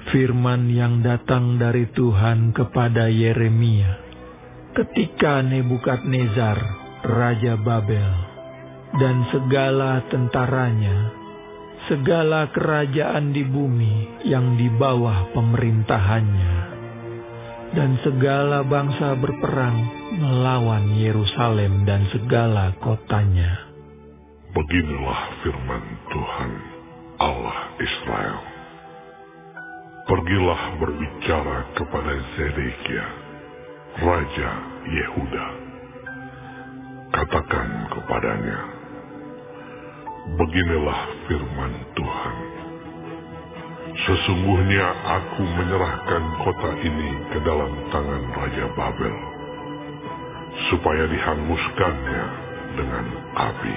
Firman yang datang dari Tuhan kepada Yeremia ketika Nebukadnezar, Raja Babel, dan segala tentaranya, segala kerajaan di bumi yang di bawah pemerintahannya, dan segala bangsa berperang melawan Yerusalem dan segala kotanya. Beginilah firman Tuhan, Allah Israel. Pergilah berbicara kepada Zedekia, Raja Yehuda. Katakan kepadanya, beginilah firman Tuhan. Sesungguhnya aku menyerahkan kota ini ke dalam tangan Raja Babel, supaya dihanguskannya dengan api.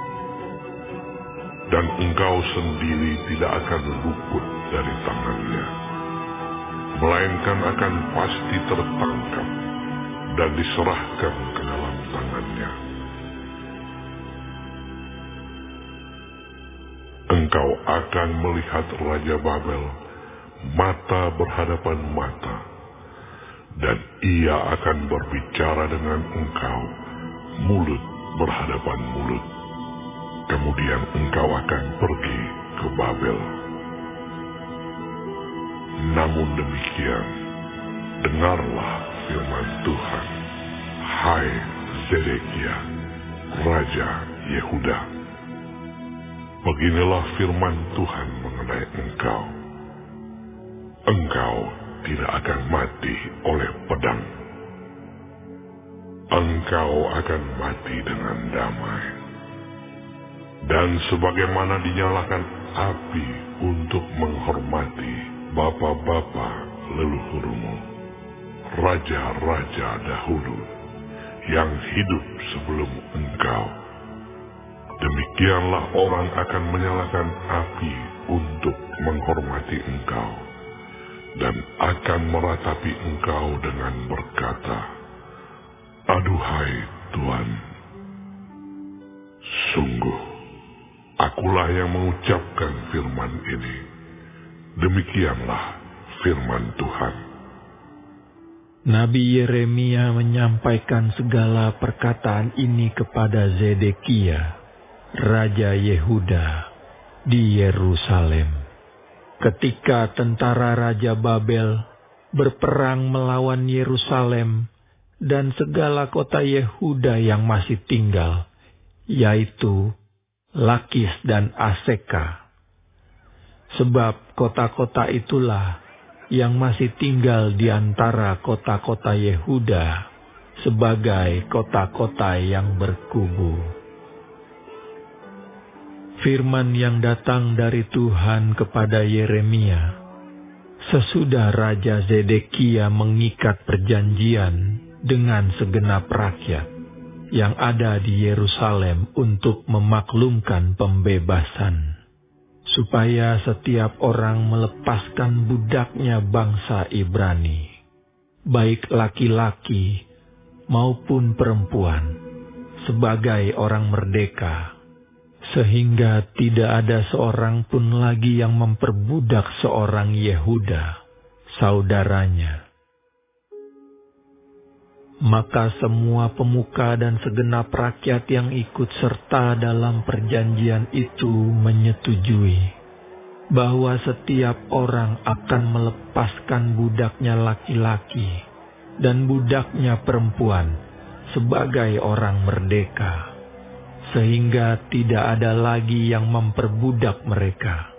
Dan engkau sendiri tidak akan luput dari tangannya, melainkan akan pasti tertangkap dan diserahkan ke dalam tangannya. Engkau akan melihat Raja Babel mata berhadapan mata, dan ia akan berbicara dengan engkau mulut berhadapan mulut. Kemudian engkau akan pergi ke Babel. Namun demikian, dengarlah firman Tuhan, hai Zedekia, Raja Yehuda. Beginilah firman Tuhan mengenai engkau. Engkau tidak akan mati oleh pedang. Engkau akan mati dengan damai. Dan sebagaimana dinyalakan api untuk menghormati bapa-bapa leluhurmu, raja-raja dahulu yang hidup sebelum engkau, demikianlah orang akan menyalakan api untuk menghormati engkau, dan akan meratapi engkau dengan berkata, aduhai Tuhan, sungguh akulah yang mengucapkan firman ini. Demikianlah firman Tuhan. Nabi Yeremia menyampaikan segala perkataan ini kepada Zedekia, Raja Yehuda, di Yerusalem. Ketika tentara Raja Babel berperang melawan Yerusalem dan segala kota Yehuda yang masih tinggal, yaitu Lakis dan Aseka. Sebab kota-kota itulah yang masih tinggal di antara kota-kota Yehuda sebagai kota-kota yang berkubu. Firman yang datang dari Tuhan kepada Yeremia sesudah Raja Zedekia mengikat perjanjian dengan segenap rakyat yang ada di Yerusalem untuk memaklumkan pembebasan, supaya setiap orang melepaskan budaknya bangsa Ibrani, baik laki-laki maupun perempuan, sebagai orang merdeka, sehingga tidak ada seorang pun lagi yang memperbudak seorang Yehuda, saudaranya. Maka semua pemuka dan segenap rakyat yang ikut serta dalam perjanjian itu menyetujui bahwa setiap orang akan melepaskan budaknya laki-laki dan budaknya perempuan sebagai orang merdeka, sehingga tidak ada lagi yang memperbudak mereka.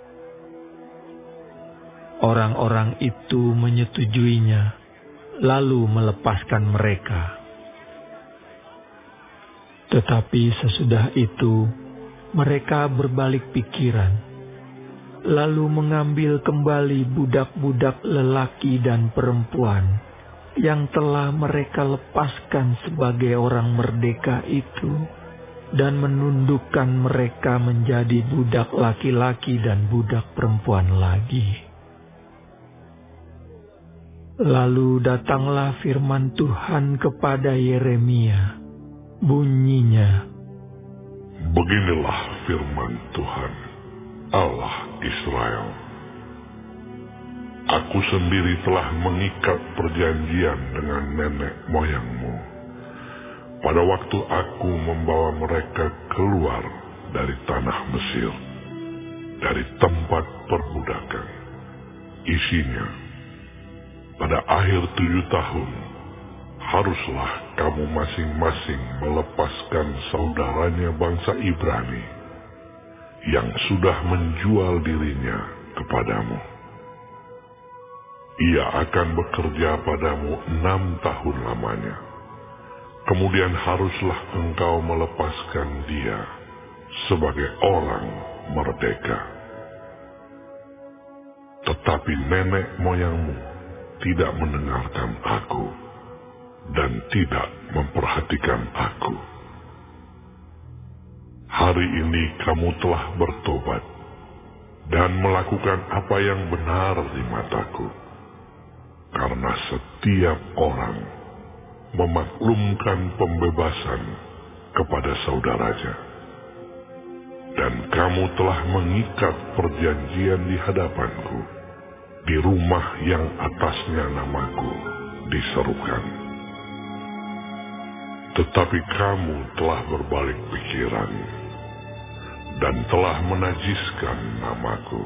Orang-orang itu menyetujuinya, lalu melepaskan mereka. Tetapi sesudah itu, mereka berbalik pikiran, lalu mengambil kembali budak-budak lelaki dan perempuan yang telah mereka lepaskan sebagai orang merdeka itu, dan menundukkan mereka menjadi budak laki-laki dan budak perempuan lagi. Lalu datanglah firman Tuhan kepada Yeremia. Bunyinya, beginilah firman Tuhan, Allah Israel. Aku sendiri telah mengikat perjanjian dengan nenek moyangmu pada waktu aku membawa mereka keluar dari tanah Mesir, dari tempat perbudakan. Isinya, pada akhir 7 tahun, haruslah kamu masing-masing melepaskan saudaranya bangsa Ibrani yang sudah menjual dirinya kepadamu. Ia akan bekerja padamu 6 tahun lamanya. Kemudian haruslah engkau melepaskan dia sebagai orang merdeka. Tetapi nenek moyangmu tidak mendengarkan aku dan tidak memperhatikan aku. Hari ini kamu telah bertobat dan melakukan apa yang benar di mataku, karena setiap orang memaklumkan pembebasan kepada saudaranya. Dan kamu telah mengikat perjanjian di hadapanku, di rumah yang atasnya namaku diserukan. Tetapi kamu telah berbalik pikiran dan telah menajiskan namaku.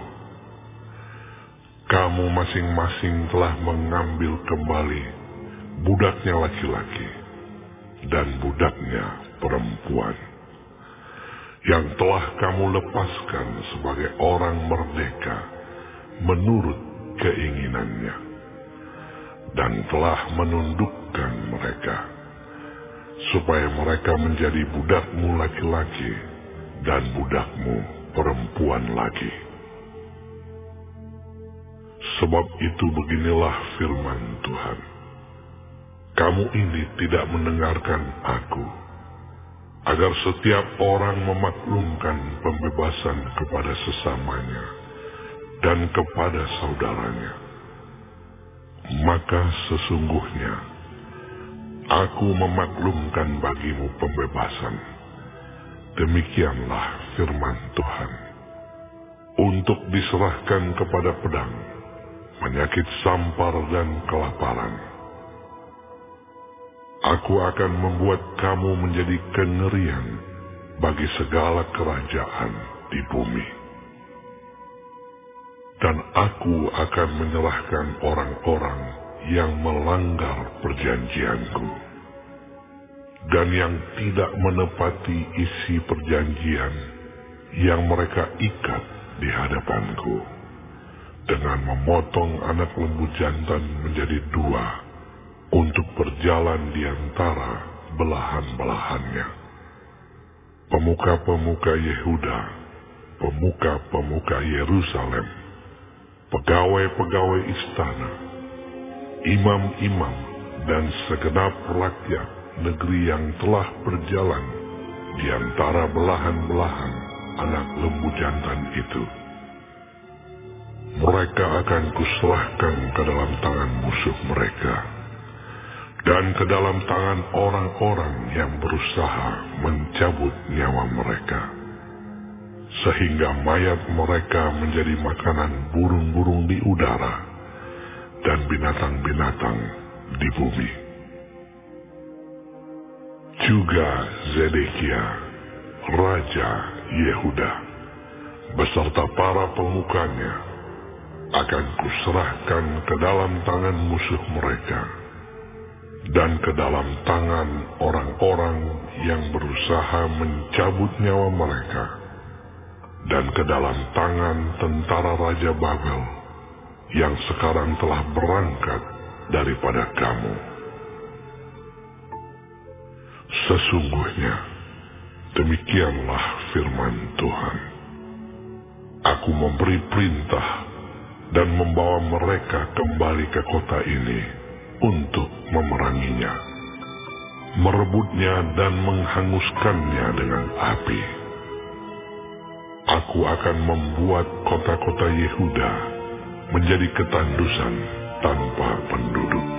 Kamu masing-masing telah mengambil kembali budaknya laki-laki dan budaknya perempuan, yang telah kamu lepaskan sebagai orang merdeka menurut keinginannya, dan telah menundukkan mereka, supaya mereka menjadi budakmu laki-laki dan budakmu perempuan lagi. Sebab itu beginilah firman Tuhan, kamu ini tidak mendengarkan aku, agar setiap orang memaklumkan pembebasan kepada sesamanya dan kepada saudaranya. Maka sesungguhnya aku memaklumkan bagimu pembebasan. Demikianlah firman Tuhan, untuk diserahkan kepada pedang, penyakit sampar dan kelaparan. Aku akan membuat kamu menjadi kengerian bagi segala kerajaan di bumi. Dan aku akan menyerahkan orang-orang yang melanggar perjanjianku dan yang tidak menepati isi perjanjian yang mereka ikat di hadapanku, dengan memotong anak lembu jantan menjadi 2 untuk berjalan di antara belahan-belahannya. Pemuka-pemuka Yehuda, pemuka-pemuka Yerusalem, pegawai-pegawai istana, imam-imam, dan segenap rakyat negeri yang telah berjalan di antara belahan-belahan anak lembu jantan itu, mereka akan kuserahkan ke dalam tangan musuh mereka dan ke dalam tangan orang-orang yang berusaha mencabut nyawa mereka, sehingga mayat mereka menjadi makanan burung-burung di udara dan binatang-binatang di bumi. Juga Zedekia, Raja Yehuda, beserta para pemukanya, akan kuserahkan ke dalam tangan musuh mereka dan ke dalam tangan orang-orang yang berusaha mencabut nyawa mereka, dan ke dalam tangan tentara Raja Babel yang sekarang telah berangkat daripada kamu. Sesungguhnya demikianlah firman Tuhan, aku memberi perintah dan membawa mereka kembali ke kota ini untuk memeranginya, merebutnya dan menghanguskannya dengan api. Aku akan membuat kota-kota Yehuda menjadi ketandusan tanpa penduduk.